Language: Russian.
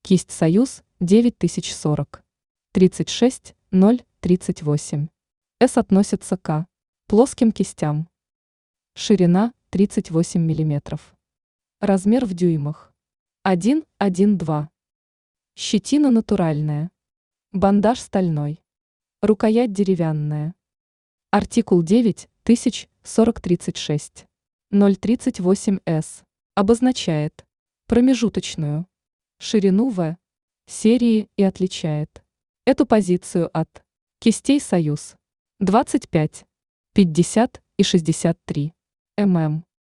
Кисть «Союз» 9040. 36 0 38. С относится к плоским кистям. Ширина 38 мм. Размер в дюймах 1,1,2. Щетина натуральная. Бандаж стальной. Рукоять деревянная. Артикул 904036. 038 С обозначает промежуточную ширину В серии и отличает эту позицию от кистей «Союз» 25, 50 и 63 мм.